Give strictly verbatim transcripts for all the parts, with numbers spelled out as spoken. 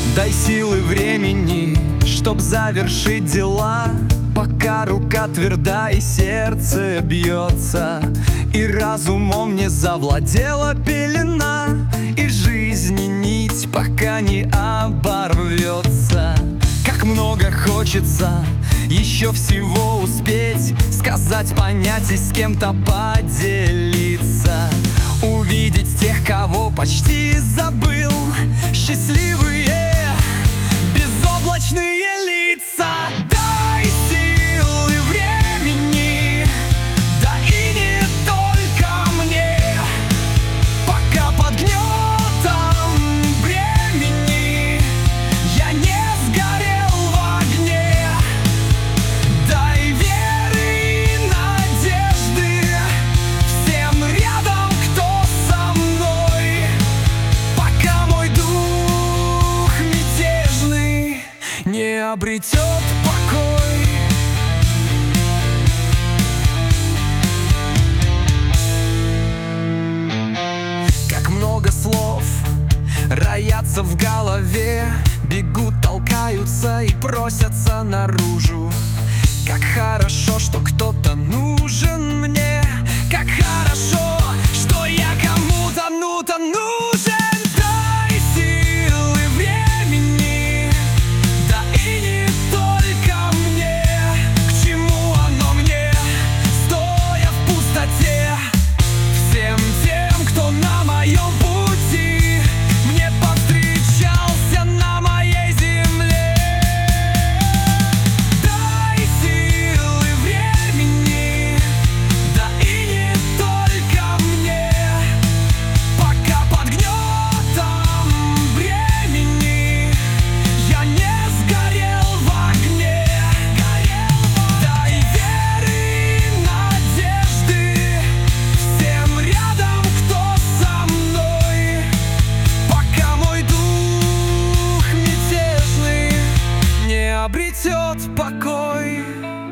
Дай силы времени, чтоб завершить дела, пока рука тверда и сердце бьется, и разумом не завладела пелена, и жизни нить пока не оборвется. Как много хочется еще всего успеть сказать, понять и с кем-то поделиться, увидеть тех, кого почти забыл, счастливые, безоблачные лица. Дай силы времени, да и не только мне, пока под гнетом бремени я не сгорел в огне. Дай веры и надежды всем рядом, кто со мной, пока мой дух мятежный не обретет покой. Как много слов роятся в голове, бегут, толкаются и просятся наружу. Как хорошо, что кто-то нужен мне, как хорошо, что я кому-то, ну-то нужен. Дай силы времени, да и не только мне, к чему оно мне, стоя в пустоте. Всем тем, кто на моем пути мне повстречался на моей земле. Дай силы времени, да и не только мне, пока под гнетом бремени я не сгорел в огне. Дай веры и надежды всем рядом, кто со мной, пока мой дух мятежный не обретет покой.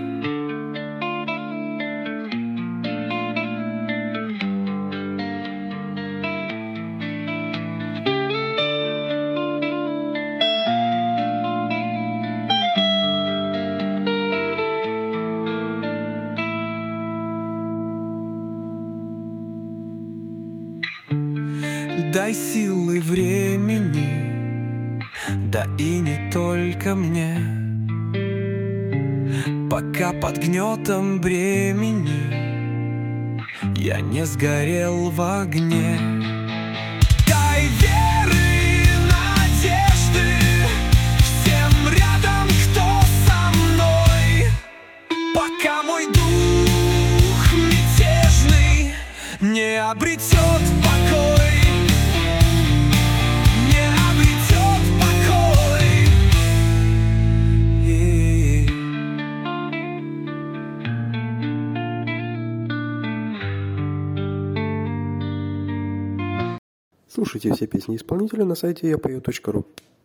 Дай силы времени, да и не только мне, пока под гнетом бремени я не сгорел в огне. Дай веры и надежды всем рядом, кто со мной, пока мой дух мятежный не обретет покой. Не обретет покой. Слушайте все песни исполнителя на сайте я пою точка ру.